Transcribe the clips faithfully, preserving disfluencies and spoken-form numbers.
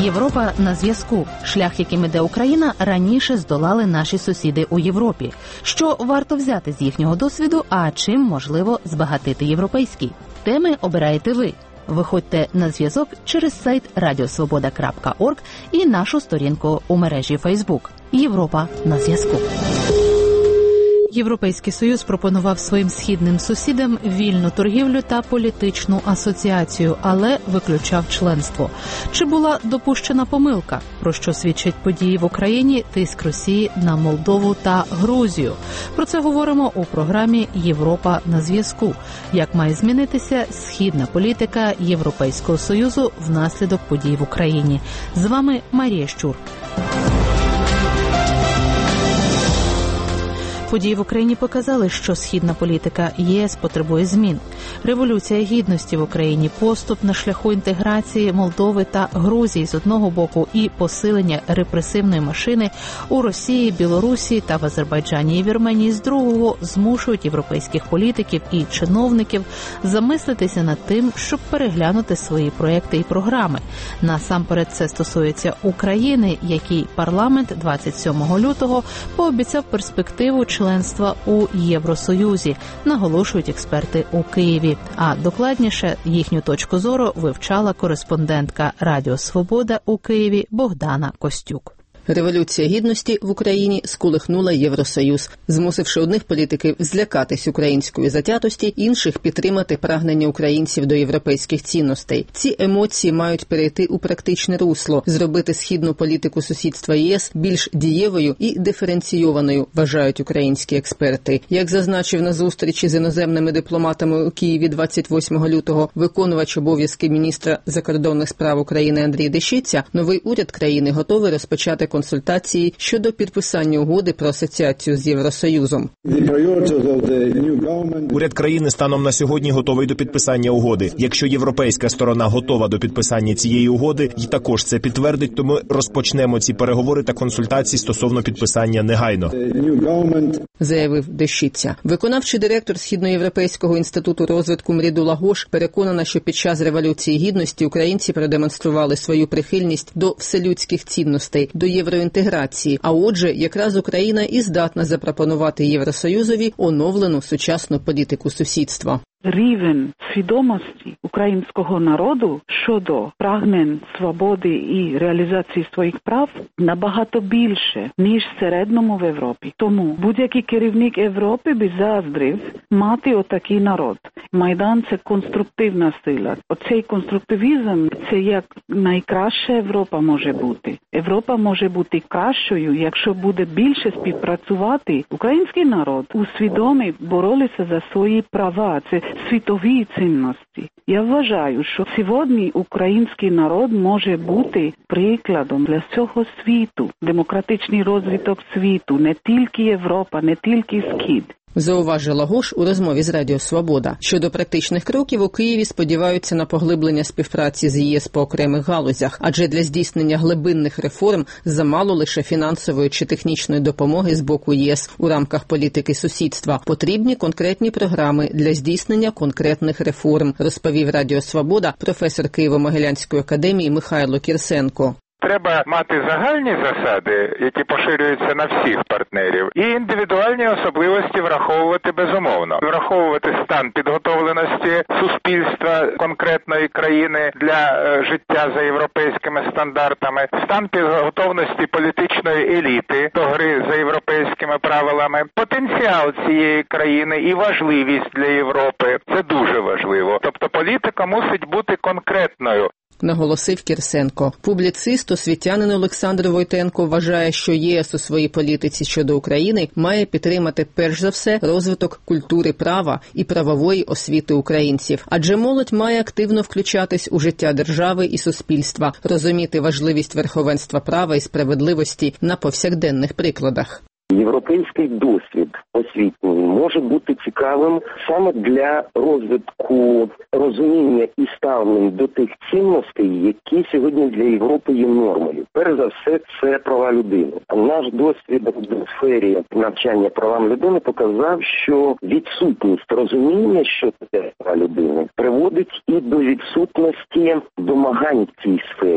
Європа на зв'язку. Шлях, яким іде Україна, раніше здолали наші сусіди у Європі. Що варто взяти з їхнього досвіду, а чим можливо збагатити європейський? Теми обираєте ви. Виходьте на зв'язок через сайт радіосвобода крапка орг і нашу сторінку у мережі Фейсбук. Європа на зв'язку. Європейський Союз пропонував своїм східним сусідам вільну торгівлю та політичну асоціацію, але виключав членство. Чи була допущена помилка? Про що свідчать події в Україні, тиск Росії на Молдову та Грузію? Про це говоримо у програмі «Європа на зв'язку». Як має змінитися східна політика Європейського Союзу внаслідок подій в Україні? З вами Марія Щур. Події в Україні показали, що східна політика ЄС потребує змін. Революція гідності в Україні, поступ на шляху інтеграції Молдови та Грузії з одного боку і посилення репресивної машини у Росії, Білорусі та в Азербайджані і Вірменії з другого змушують європейських політиків і чиновників замислитися над тим, щоб переглянути свої проекти і програми. Насамперед це стосується України, який парламент двадцять сьомого лютого пообіцяв перспективу членства у Євросоюзі, наголошують експерти у Києві. А докладніше їхню точку зору вивчала кореспондентка Радіо Свобода у Києві Богдана Костюк. Революція гідності в Україні сколихнула Євросоюз, змусивши одних політиків злякатись української затятості, інших підтримати прагнення українців до європейських цінностей. Ці емоції мають перейти у практичне русло, зробити східну політику сусідства ЄС більш дієвою і диференційованою, вважають українські експерти. Як зазначив на зустрічі з іноземними дипломатами у Києві двадцять восьмого лютого виконувач обов'язки міністра закордонних справ України Андрій Дещиця, новий уряд країни готовий розпочати консультації щодо підписання угоди про асоціацію з Євросоюзом. Уряд країни станом на сьогодні готовий до підписання угоди. Якщо європейська сторона готова до підписання цієї угоди і також це підтвердить, то ми розпочнемо ці переговори та консультації стосовно підписання негайно, заявив Дещиця. Виконавчий директор Східноєвропейського інституту розвитку Мрідула Гош переконана, що під час Революції Гідності українці продемонстрували свою прихильність до вселюдських цінностей, до євроінтеграції, а отже, якраз Україна і здатна запропонувати Євросоюзові оновлену сучасну політику сусідства. Рівень свідомості українського народу щодо прагнень свободи і реалізації своїх прав набагато більше, ніж в середньому в Європі. Тому будь-який керівник Європи би заздрив мати отакий народ. Майдан – це конструктивна сила. Оцей конструктивізм – це як найкраща Європа може бути. Європа може бути кращою, якщо буде більше співпрацювати. Український народ усвідомив, боролися за свої права. Це світові цінності. Я вважаю, що сьогодні український народ може бути прикладом для всього світу. Демократичний розвиток світу, не тільки Європа, не тільки Схід. Зауважила Гош у розмові з Радіо Свобода. Щодо практичних кроків, у Києві сподіваються на поглиблення співпраці з ЄС по окремих галузях, адже для здійснення глибинних реформ замало лише фінансової чи технічної допомоги з боку ЄС у рамках політики сусідства. Потрібні конкретні програми для здійснення конкретних реформ, розповів Радіо Свобода професор Києво-Могилянської академії Михайло Кірсенко. Треба мати загальні засади, які поширюються на всіх партнерів, і індивідуальні особливості враховувати безумовно. Враховувати стан підготовленості суспільства конкретної країни для е, життя за європейськими стандартами, стан підготовленості політичної еліти до гри за європейськими правилами, потенціал цієї країни і важливість для Європи. Це дуже важливо. Тобто політика мусить бути конкретною. Наголосив Кірсенко. Публіцист, освітянин Олександр Войтенко вважає, що ЄС у своїй політиці щодо України має підтримати перш за все розвиток культури права і правової освіти українців. Адже молодь має активно включатись у життя держави і суспільства, розуміти важливість верховенства права і справедливості на повсякденних прикладах. Європейський досвід освітній може бути цікавим саме для розвитку розуміння і ставлень до тих цінностей, які сьогодні для Європи є нормою. Перш за все, це права людини. Наш досвід у сфері навчання правам людини показав, що відсутність розуміння, що таке права людини, приводить і до відсутності домагань в цій сфері.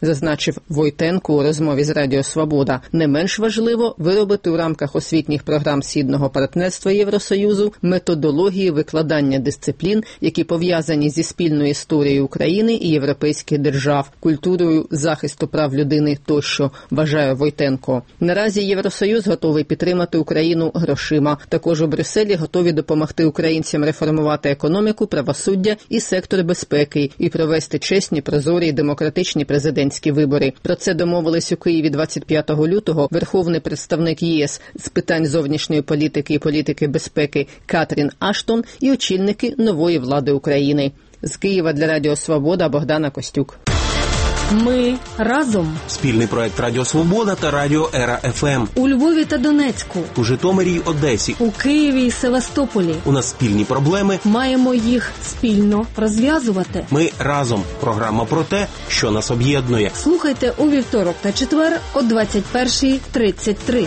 зазначив Войтенко у розмові з Радіо Свобода. Не менш важливо виробити у рамках освітніх програм Східного партнерства Євросоюзу методології викладання дисциплін, які пов'язані зі спільною історією України і європейських держав, культурою захисту прав людини тощо, вважає Войтенко. Наразі Євросоюз готовий підтримати Україну грошима. Також у Брюсселі готові допомогти українцям реформувати економіку, правосуддя і сектор безпеки і провести чесні, прозорі і демократичні президентські вибори. Про це домовились у Києві двадцять п'ятого лютого верховний представник ЄС з питань зовнішньої політики і політики безпеки Катрін Аштон і очільники нової влади України. З Києва для Радіо Свобода Богдана Костюк. Ми разом. Спільний проект Радіо Свобода та Радіо Ера еф ем. У Львові та Донецьку. У Житомирі й Одесі. У Києві і Севастополі. У нас спільні проблеми. Маємо їх спільно розв'язувати. Ми разом. Програма про те, що нас об'єднує. Слухайте у вівторок та четвер о двадцять перша тридцять три.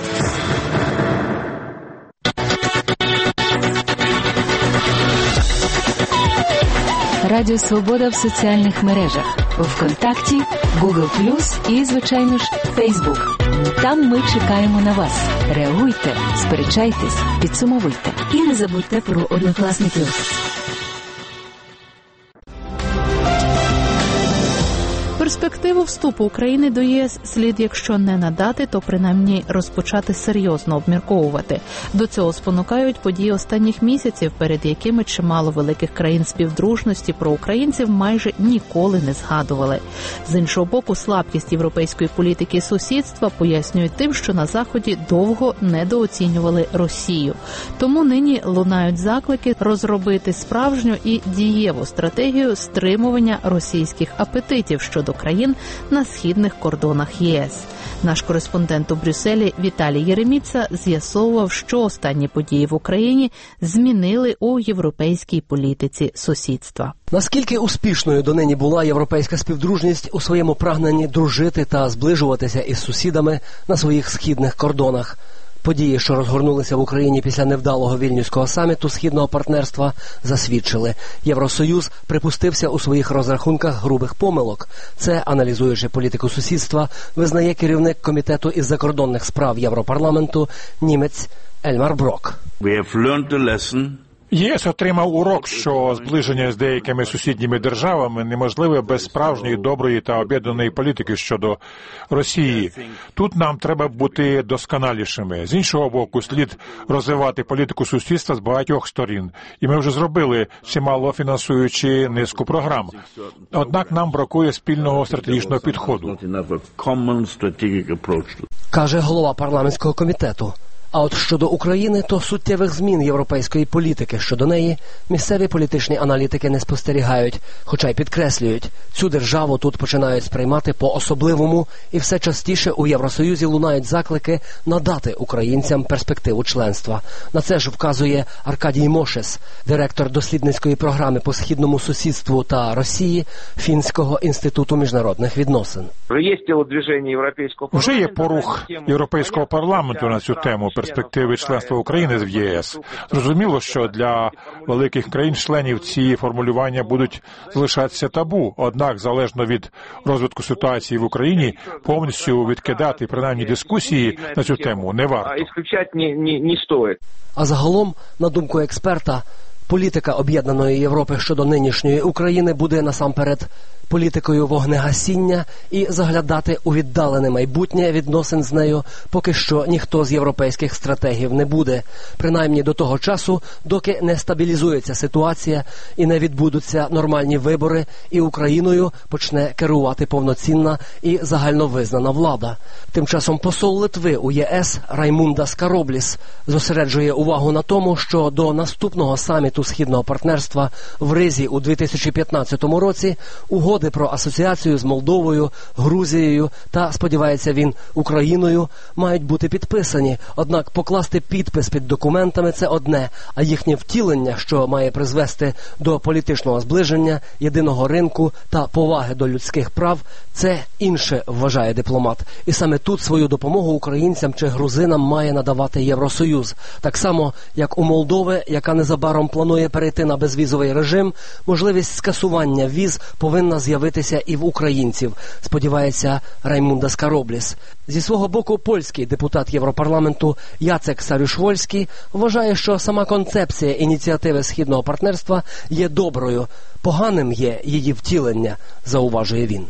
Радіо Свобода в соціальних мережах. У ВКонтакті, Google плюс і, звичайно ж, Фейсбук. Там ми чекаємо на вас. Реагуйте, сперечайтесь, підсумовуйте. І не забудьте про Однокласників. Перспективу вступу України до ЄС слід, якщо не надати, то принаймні розпочати серйозно обмірковувати. До цього спонукають події останніх місяців, перед якими чимало великих країн співдружності про українців майже ніколи не згадували. З іншого боку, слабкість європейської політики сусідства пояснюють тим, що на Заході довго недооцінювали Росію. Тому нині лунають заклики розробити справжню і дієву стратегію стримування російських апетитів щодо країн на східних кордонах ЄС. Наш кореспондент у Брюсселі Віталій Єреміца з'ясовував, що останні події в Україні змінили у європейській політиці сусідства. Наскільки успішною донині була європейська співдружність у своєму прагненні дружити та зближуватися із сусідами на своїх східних кордонах? Події, що розгорнулися в Україні після невдалого Вільнюського саміту Східного партнерства, засвідчили. Євросоюз припустився у своїх розрахунках грубих помилок. Це, аналізуючи політику сусідства, визнає керівник Комітету із закордонних справ Європарламенту німець Ельмар Брок. ЄС отримав урок, що зближення з деякими сусідніми державами неможливе без справжньої, доброї та об'єднаної політики щодо Росії. Тут нам треба бути досконалішими. З іншого боку, слід розвивати політику сусідства з багатьох сторін. І ми вже зробили чимало, фінансуючи низку програм. Однак нам бракує спільного стратегічного підходу. Каже голова парламентського комітету. А от щодо України, то суттєвих змін європейської політики щодо неї місцеві політичні аналітики не спостерігають, хоча й підкреслюють, цю державу тут починають сприймати по-особливому, і все частіше у Євросоюзі лунають заклики надати українцям перспективу членства. На це ж вказує Аркадій Мошес, директор дослідницької програми по східному сусідству та Росії Фінського інституту міжнародних відносин. Вже є порух Європейського парламенту на цю тему перспективи членства України в ЄС. Зрозуміло, що для великих країн-членів ці формулювання будуть залишатися табу. Однак, залежно від розвитку ситуації в Україні, повністю відкидати принаймні дискусії на цю тему не варто. А загалом, на думку експерта, політика об'єднаної Європи щодо нинішньої України буде насамперед політикою вогнегасіння і заглядати у віддалене майбутнє відносин з нею поки що ніхто з європейських стратегів не буде. Принаймні до того часу, доки не стабілізується ситуація і не відбудуться нормальні вибори, і Україною почне керувати повноцінна і загальновизнана влада. Тим часом посол Литви у ЄС Раймундас Каробліс зосереджує увагу на тому, що до наступного саміту Східного партнерства в Ризі у дві тисячі п'ятнадцятому році угоди про асоціацію з Молдовою, Грузією та, сподівається він, Україною мають бути підписані. Однак покласти підпис під документами – це одне, а їхнє втілення, що має призвести до політичного зближення, єдиного ринку та поваги до людських прав – це інше, вважає дипломат. І саме тут свою допомогу українцям чи грузинам має надавати Євросоюз. Так само, як у Молдови, яка незабаром планує перейти на безвізовий режим, можливість скасування віз повинна з'явитися і в українців, сподівається Раймундас Каробліс. Зі свого боку, польський депутат Європарламенту Яцек Сарюш-Вольський вважає, що сама концепція ініціативи Східного партнерства є доброю. Поганим є її втілення, зауважує він.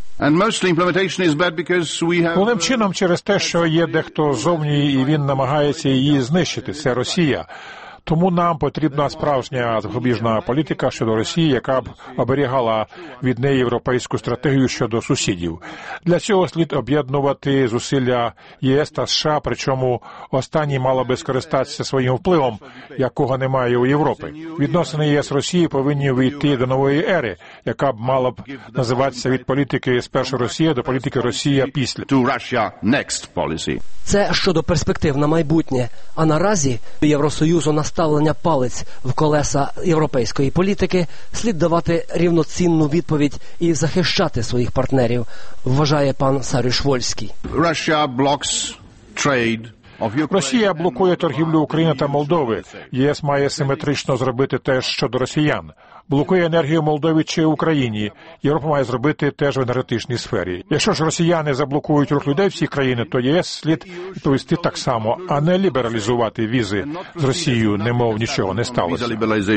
Головним чином через те, що є дехто зовні і він намагається її знищити. Це Росія. Тому нам потрібна справжня запобіжна політика щодо Росії, яка б оберігала від неї європейську стратегію щодо сусідів. Для цього слід об'єднувати зусилля ЄС та США, причому останні мало би скористатися своїм впливом, якого немає у Європі. Відносини ЄС-Росії повинні вийти до нової ери, яка б мала б називатися від політики «Спершу Росія» до політики «Росія після». Це щодо перспектив на майбутнє. А наразі Євросоюзу наставлення палець в колеса європейської політики слід давати рівноцінну відповідь і захищати своїх партнерів, вважає пан Сарюш-Вольський. Росія блокує торгівлю України та Молдови. ЄС має симетрично зробити теж щодо росіян. Блокує енергію Молдові чи Україні. Європа має зробити теж в енергетичній сфері. Якщо ж росіяни заблокують рух людей в ці країни, то ЄС слід відповісти так само, а не лібералізувати візи з Росією, немов нічого не сталося.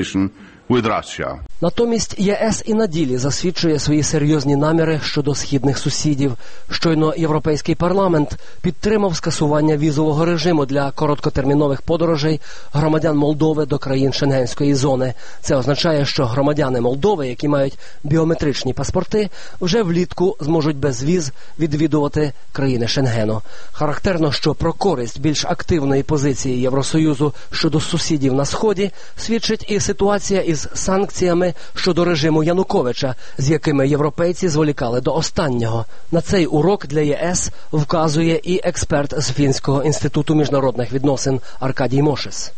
Натомість ЄС і на ділі засвідчує свої серйозні наміри щодо східних сусідів. Щойно Європейський парламент підтримав скасування візового режиму для короткотермінових подорожей громадян Молдови до країн Шенгенської зони. Це означає, що громадяни Молдови, які мають біометричні паспорти, вже влітку зможуть без віз відвідувати країни Шенгену. Характерно, що про користь більш активної позиції Євросоюзу щодо сусідів на Сході свідчить і ситуація із санкціями щодо режиму Януковича, з якими європейці зволікали до останнього. На цей урок для ЄС вказує і експерт з Фінського інституту міжнародних відносин Аркадій Мошес.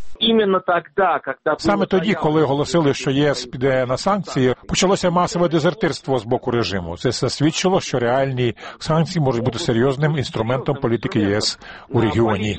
Саме тоді, коли оголосили, що ЄС піде на санкції, почалося масове дезертирство з боку режиму. Це засвідчило, що реальні санкції можуть бути серйозним інструментом політики ЄС у регіоні.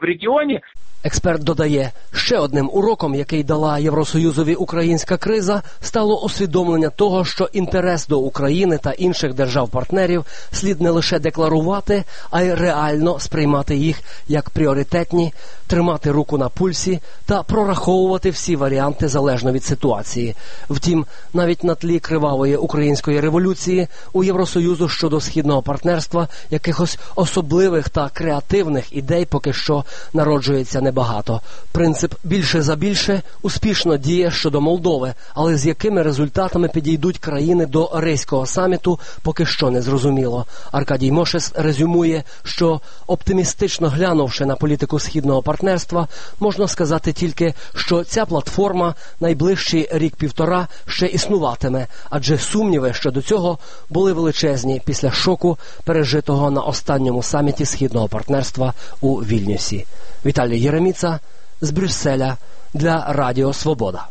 Експерт додає, ще одним уроком, який дала Євросоюзові українська криза, стало усвідомлення того, що інтерес до України та інших держав-партнерів слід не лише декларувати, а й реально сприймати їх як пріоритетні, тримати руку на пульсі та прораховувати всі варіанти залежно від ситуації. Втім, навіть на тлі кривавої української революції у Євросоюзу щодо східного партнерства якихось особливих та креативних ідей поки що народжується небагато. Принцип «більше за більше» успішно діє щодо Молдови, але з якими результатами підійдуть країни до Ризького саміту, поки що не зрозуміло. Аркадій Мошес резюмує, що оптимістично глянувши на політику східного партнерства, можна сказати тільки, що ця платформа найближчий рік-півтора ще існуватиме, адже сумніви щодо цього були величезні після шоку, пережитого на останньому саміті східного партнерства у Вільнюсі. Віталій Єреміца з Брюсселя для Радіо Свобода.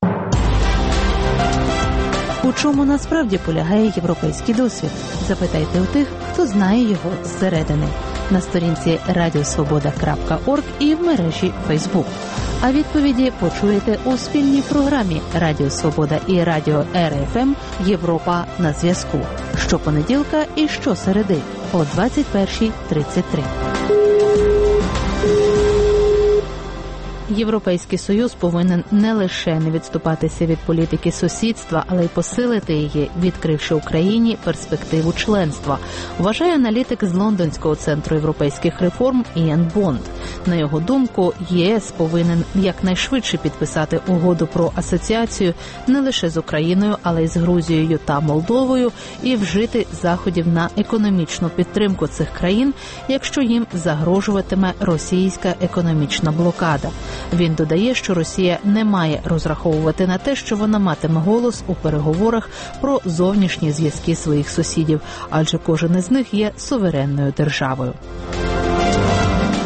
У чому насправді полягає європейський досвід? Запитайте у тих, хто знає його зсередини. На сторінці радіосвобода крапка орг і в мережі Фейсбук. А відповіді почуєте у спільній програмі Радіо Свобода і Радіо Ер Еф Ем «Європа на зв'язку». Щопонеділка і щосереди о двадцять перша тридцять три. Європейський Союз повинен не лише не відступатися від політики сусідства, але й посилити її, відкривши Україні перспективу членства, вважає аналітик з Лондонського центру європейських реформ Іан Бонд. На його думку, ЄС повинен якнайшвидше підписати угоду про асоціацію не лише з Україною, але й з Грузією та Молдовою і вжити заходів на економічну підтримку цих країн, якщо їм загрожуватиме російська економічна блокада. Він додає, що Росія не має розраховувати на те, що вона матиме голос у переговорах про зовнішні зв'язки своїх сусідів, адже кожен із них є суверенною державою.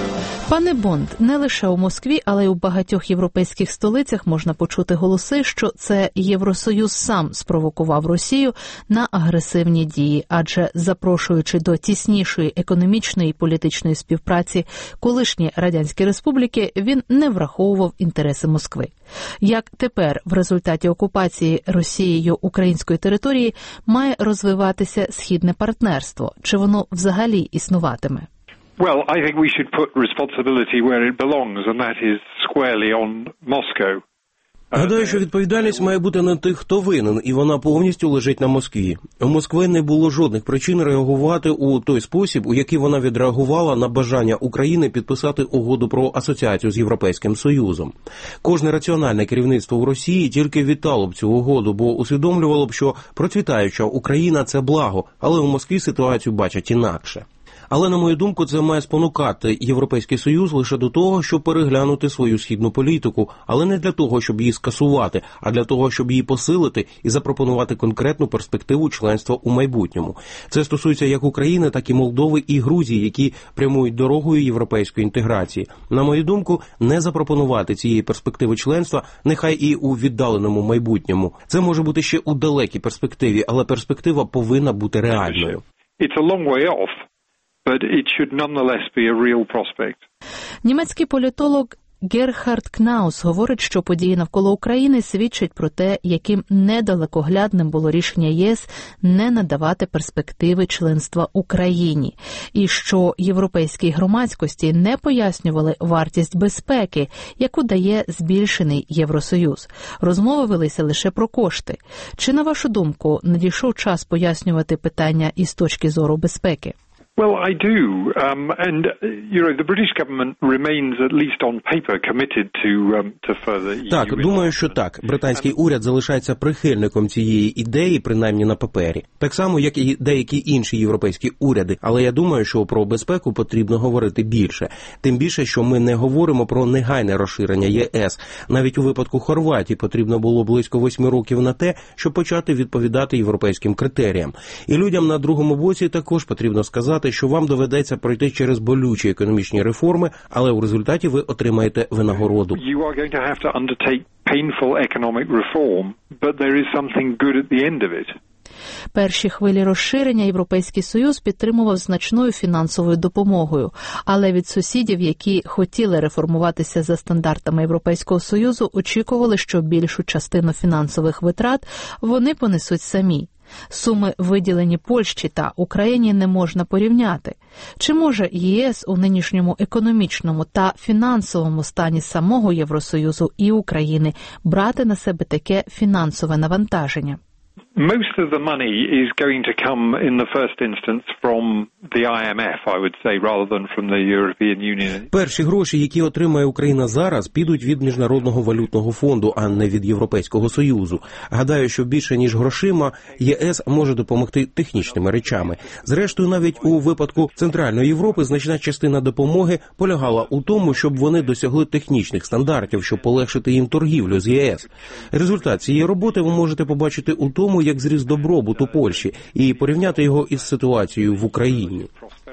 Пане Бонд, не лише у Москві, але й у багатьох європейських столицях можна почути голоси, що це Євросоюз сам спровокував Росію на агресивні дії, адже запрошуючи до тіснішої економічної і політичної співпраці колишні радянські республіки, він не враховував інтереси Москви. Як тепер в результаті окупації Росією української території має розвиватися східне партнерство? Чи воно взагалі існуватиме? Well, I think we should put responsibility where it belongs, and that is squarely on Moscow. Гадаю, що відповідальність має бути на тих, хто винен, і вона повністю лежить на Москві. У Москви не було жодних причин реагувати у той спосіб, у який вона відреагувала на бажання України підписати угоду про асоціацію з Європейським Союзом. Кожне раціональне керівництво в Росії тільки вітало б цю угоду, бо усвідомлювало б, що процвітаюча Україна – це благо, але у Москві ситуацію бачать інакше. Але, на мою думку, це має спонукати Європейський Союз лише до того, щоб переглянути свою східну політику, але не для того, щоб її скасувати, а для того, щоб її посилити і запропонувати конкретну перспективу членства у майбутньому. Це стосується як України, так і Молдови і Грузії, які прямують дорогою європейської інтеграції. На мою думку, не запропонувати цієї перспективи членства, нехай і у віддаленому майбутньому. Це може бути ще у далекій перспективі, але перспектива повинна бути реальною. It's a long way off. But it should nonetheless be a real prospect. Німецький політолог Герхард Кнаус говорить, що події навколо України свідчать про те, яким недалекоглядним було рішення ЄС не надавати перспективи членства Україні, і що європейській громадськості не пояснювали вартість безпеки, яку дає збільшений Євросоюз. Розмови велися лише про кошти. Чи, на вашу думку, надійшов час пояснювати питання із точки зору безпеки? Well, I do, um, and you know, the British government remains, at least on paper, committed to um, to further E U. Так, думаю, що так. Британський уряд залишається прихильником цієї ідеї, принаймні на папері. Так само, як і деякі інші європейські уряди. Але я думаю, що про безпеку потрібно говорити більше. Тим більше, що ми не говоримо про негайне розширення ЄС. Навіть у випадку Хорватії потрібно було близько восьми років на те, щоб почати відповідати європейським критеріям. І людям на другому боці також потрібно сказати, що вам доведеться пройти через болючі економічні реформи, але у результаті ви отримаєте винагороду. You are going to have to undertake painful economic reform, but there is something good at the end of it. Перші хвилі розширення Європейський Союз підтримував значною фінансовою допомогою, але від сусідів, які хотіли реформуватися за стандартами Європейського Союзу, очікували, що більшу частину фінансових витрат вони понесуть самі. Суми, виділені Польщі та Україні, не можна порівняти. Чи може ЄС у нинішньому економічному та фінансовому стані самого Євросоюзу і України брати на себе таке фінансове навантаження? Most of the money is going to come in the first instance from the I M F, I would say, rather than from the European Union. Перші гроші, які отримає Україна зараз, підуть від Міжнародного валютного фонду, а не від Європейського Союзу. Гадаю, що більше ніж грошима ЄС може допомогти технічними речами. Зрештою, навіть у випадку Центральної Європи значна частина допомоги полягала у тому, щоб вони досягли технічних стандартів, щоб полегшити їм торгівлю з ЄС. Результат цієї роботи ви можете побачити у тому, як зріс добробут у Польщі, і порівняти його із ситуацією в Україні.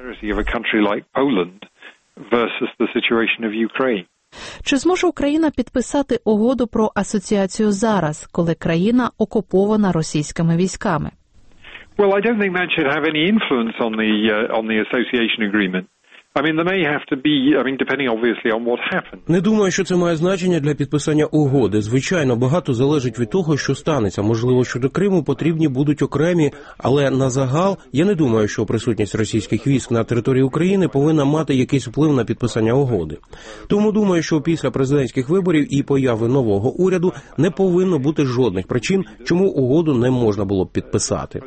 Чи зможе Україна підписати угоду про асоціацію зараз, коли країна окупована російськими військами? Well, I don't think that should have any influence on the uh, on the association agreement. I mean, there may have to be, I mean, depending obviously on what happens. Не думаю, що це має значення для підписання угоди. Звичайно, багато залежить від того, що станеться. Можливо, щодо Криму потрібні будуть окремі, але на загал я не думаю, що присутність російських військ на території України повинна мати якийсь вплив на підписання угоди. Тому думаю, що після президентських виборів і появи нового уряду не повинно бути жодних причин, чому угоду не можна було б підписати.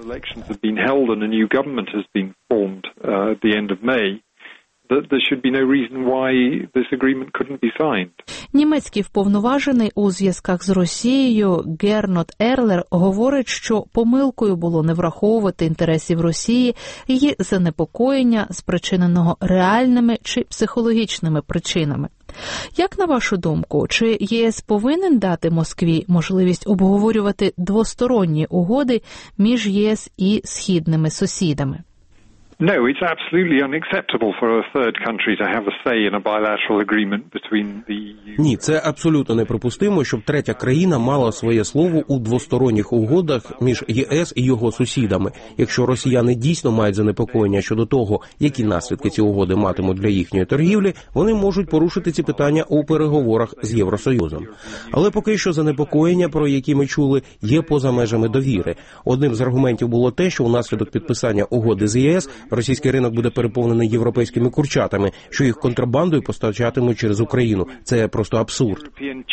There should be no reason why this agreement couldn't be signed. Німецький вповноважений у зв'язках з Росією Гернот Ерлер говорить, що помилкою було не враховувати інтересів Росії, її занепокоєння, спричиненого реальними чи психологічними причинами. Як на вашу думку, чи ЄС повинен дати Москві можливість обговорювати двосторонні угоди між ЄС і східними сусідами? No, it's absolutely unacceptable for a third country to have a say in a bilateral agreement between the E U. Ні, це абсолютно неприпустимо, щоб третя країна мала своє слово у двосторонніх угодах між ЄС і його сусідами. Якщо росіяни дійсно мають занепокоєння щодо того, які наслідки ці угоди матимуть для їхньої торгівлі, вони можуть порушити ці питання у переговорах з Євросоюзом. Але поки що занепокоєння, про які ми чули, є поза межами довіри. Одним з аргументів було те, що унаслідок підписання угоди з ЄС російський ринок буде переповнений європейськими курчатами, що їх контрабандою постачатимуть через Україну. Це просто абсурд.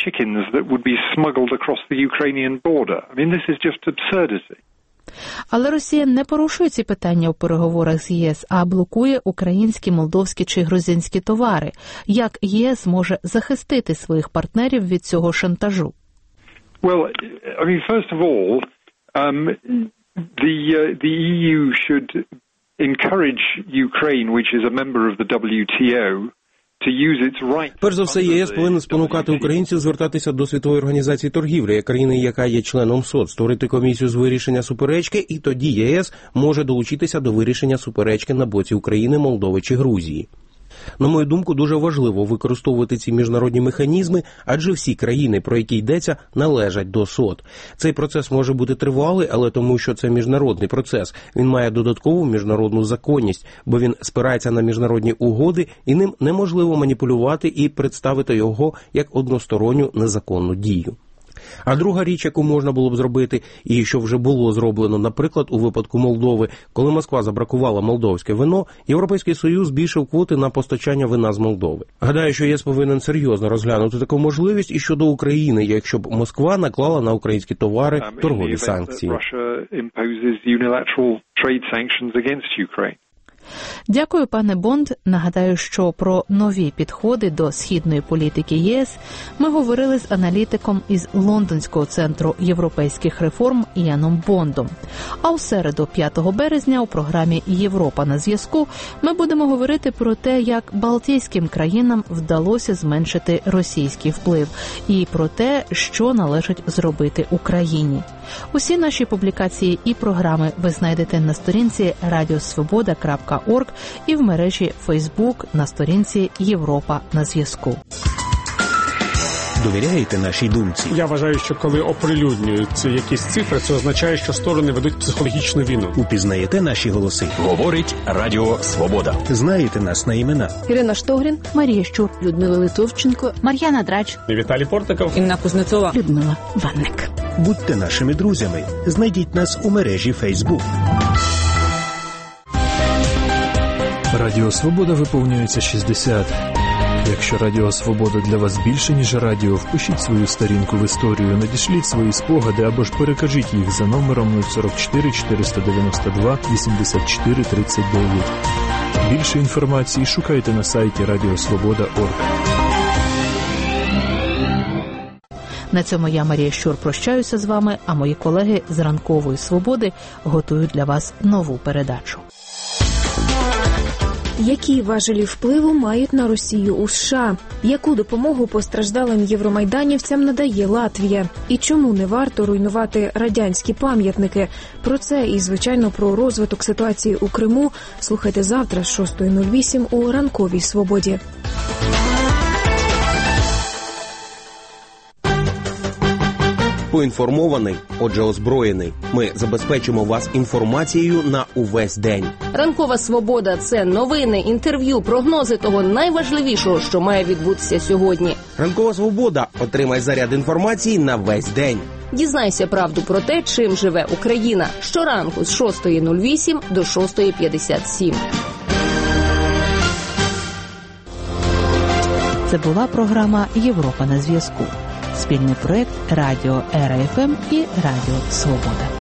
Але Росія не порушує ці питання у переговорах з ЄС, а блокує українські, молдовські чи грузинські товари. Як ЄС може захистити своїх партнерів від цього шантажу? Well, I mean, first of all, um, the uh, the E U should encourage Ukraine, which is a member of the W T O, to use its right. Перш за все, ЄС повинен спонукати українців звертатися до Світової організації торгівлі, як країни, яка є членом СОТ, створити комісію з вирішення суперечки, і тоді ЄС може долучитися до вирішення суперечки на боці України, Молдови чи Грузії. На мою думку, дуже важливо використовувати ці міжнародні механізми, адже всі країни, про які йдеться, належать до СОТ. Цей процес може бути тривалий, але тому, що це міжнародний процес, він має додаткову міжнародну законність, бо він спирається на міжнародні угоди, і ним неможливо маніпулювати і представити його як односторонню незаконну дію. А друга річ, яку можна було б зробити, і що вже було зроблено, наприклад, у випадку Молдови, коли Москва забракувала молдовське вино, Європейський Союз збільшив квоти на постачання вина з Молдови. Гадаю, що ЄС повинен серйозно розглянути таку можливість і щодо України, якщо б Москва наклала на українські товари торгові санкції. Дякую, пане Бонд. Нагадаю, що про нові підходи до східної політики ЄС ми говорили з аналітиком із Лондонського центру європейських реформ Іаном Бондом. А у середу, п'ятого березня, у програмі «Європа на зв'язку» ми будемо говорити про те, як балтійським країнам вдалося зменшити російський вплив, і про те, що належить зробити Україні. Усі наші публікації і програми ви знайдете на сторінці радіосвобода крапка орг і в мережі Facebook на сторінці «Європа на зв'язку». Довіряєте нашій думці? Я вважаю, що коли оприлюднюються якісь цифри, це означає, що сторони ведуть психологічну війну. Упізнаєте наші голоси? Говорить Радіо Свобода. Знаєте нас на імена? Ірина Штогрін, Марія Щур, Людмила Литовченко, Мар'яна Драч, Віталій Портников, Інна Кузнецова, Людмила Ванник. Будьте нашими друзями. Знайдіть нас у мережі Facebook. Радіо Свобода виповнюється шістдесят. Якщо Радіо Свобода для вас більше, ніж радіо, впишіть свою сторінку в історію, надішліть свої спогади або ж перекажіть їх за номером нуль сорок чотири чотириста дев'яносто два вісімдесят чотири тридцять дев'ять. Більше інформації шукайте на сайті радіо свобода крапка орг. На цьому я, Марія Щур, прощаюся з вами, а мої колеги з «Ранкової свободи» готують для вас нову передачу. Які важелі впливу мають на Росію у США? Яку допомогу постраждалим євромайданівцям надає Латвія? І чому не варто руйнувати радянські пам'ятники? Про це і, звичайно, про розвиток ситуації у Криму слухайте завтра з шостої нуль вісім у «Ранковій свободі». Поінформований, отже озброєний. Ми забезпечимо вас інформацією на увесь день. Ранкова свобода – це новини, інтерв'ю, прогнози того найважливішого, що має відбутися сьогодні. Ранкова свобода. Отримай заряд інформації на весь день. Дізнайся правду про те, чим живе Україна. Щоранку з шостої нуль вісім до шостої п'ятдесят сім. Це була програма «Європа на зв'язку». Спільний проект Радіо Ера еф ем і Радіо Свобода.